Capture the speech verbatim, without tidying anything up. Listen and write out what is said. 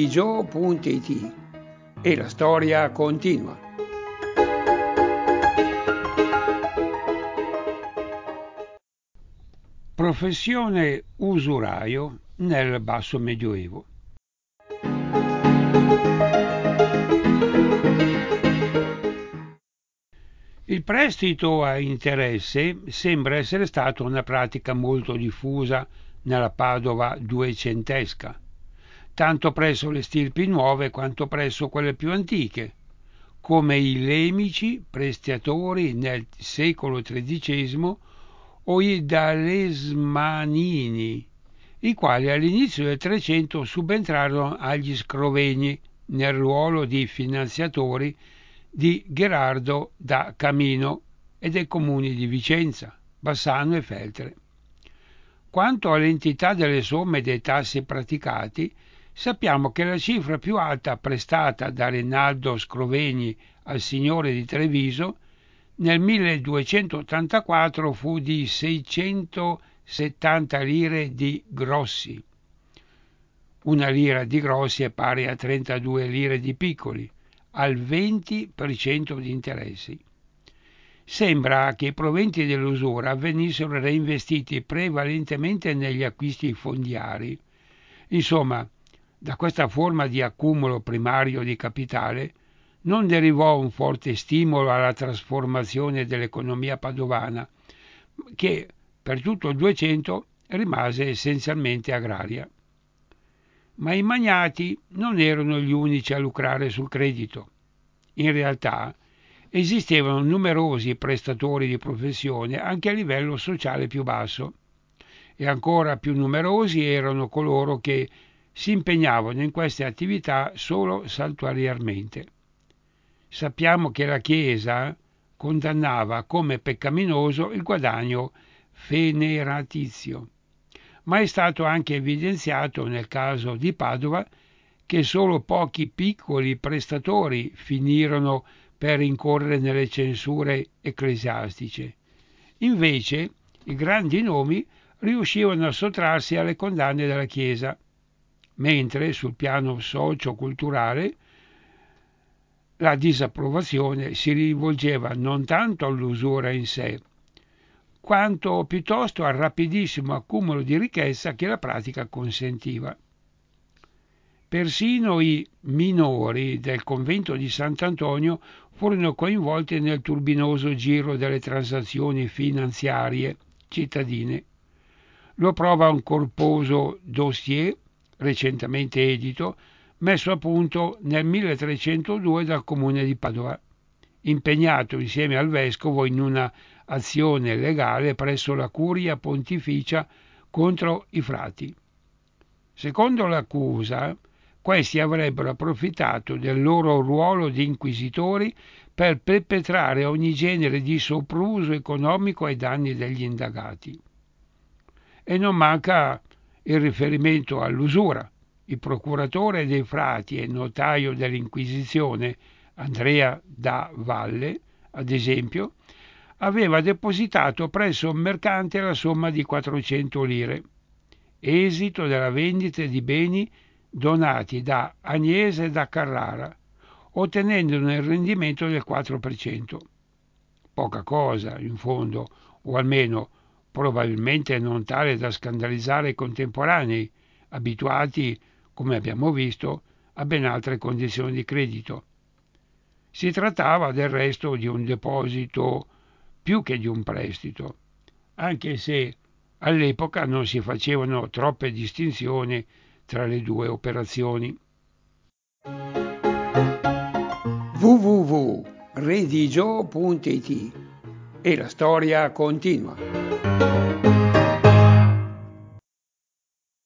redigio punto it e la storia continua. Professione usuraio nel basso medioevo. Il prestito a interesse sembra essere stata una pratica molto diffusa nella Padova duecentesca, tanto presso le stirpi nuove quanto presso quelle più antiche, come i lemici prestatori nel secolo tredicesimo o i dalesmanini, i quali all'inizio del Trecento subentrarono agli scrovegni nel ruolo di finanziatori di Gherardo da Camino e dei comuni di Vicenza, Bassano e Feltre. Quanto all'entità delle somme e dei tassi praticati, sappiamo che la cifra più alta prestata da Rinaldo Scrovegni al signore di Treviso nel milleduecentottantaquattro fu di seicentosettanta lire di grossi. Una lira di grossi è pari a trentadue lire di piccoli, al venti per cento di interessi. Sembra che i proventi dell'usura venissero reinvestiti prevalentemente negli acquisti fondiari. Insomma, da questa forma di accumulo primario di capitale non derivò un forte stimolo alla trasformazione dell'economia padovana, che per tutto il Duecento rimase essenzialmente agraria. Ma i magnati non erano gli unici a lucrare sul credito. In realtà esistevano numerosi prestatori di professione anche a livello sociale più basso, e ancora più numerosi erano coloro che si impegnavano in queste attività solo saltuariamente. Sappiamo che la Chiesa condannava come peccaminoso il guadagno feneratizio, ma è stato anche evidenziato nel caso di Padova che solo pochi piccoli prestatori finirono per incorrere nelle censure ecclesiastiche. Invece i grandi nomi riuscivano a sottrarsi alle condanne della Chiesa, mentre sul piano socio-culturale la disapprovazione si rivolgeva non tanto all'usura in sé, quanto piuttosto al rapidissimo accumulo di ricchezza che la pratica consentiva. Persino i minori del convento di Sant'Antonio furono coinvolti nel turbinoso giro delle transazioni finanziarie cittadine. Lo prova un corposo dossier, recentemente edito, messo a punto nel milletrecentodue dal comune di Padova, impegnato insieme al vescovo in una azione legale presso la curia pontificia contro i frati. Secondo l'accusa, questi avrebbero approfittato del loro ruolo di inquisitori per perpetrare ogni genere di sopruso economico ai danni degli indagati. E non manca il riferimento all'usura. Il procuratore dei frati e notaio dell'Inquisizione, Andrea da Valle, ad esempio, aveva depositato presso un mercante la somma di quattrocento lire, esito della vendita di beni donati da Agnese da Carrara, ottenendone il rendimento del quattro per cento. Poca cosa, in fondo, o almeno probabilmente non tale da scandalizzare i contemporanei, abituati, come abbiamo visto, a ben altre condizioni di credito. Si trattava del resto di un deposito più che di un prestito, anche se all'epoca non si facevano troppe distinzioni tra le due operazioni. w w w punto redigio punto it e la storia continua.